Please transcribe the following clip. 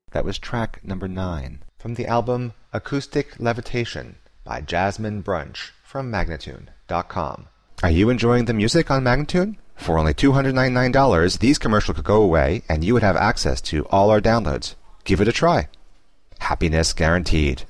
That was track number 9 from the album Acoustic Levitation by Jasmine Brunch from Magnatune.com. Are you enjoying the music on Magnatune? For only $299, these commercials could go away and you would have access to all our downloads. Give it a try. Happiness guaranteed.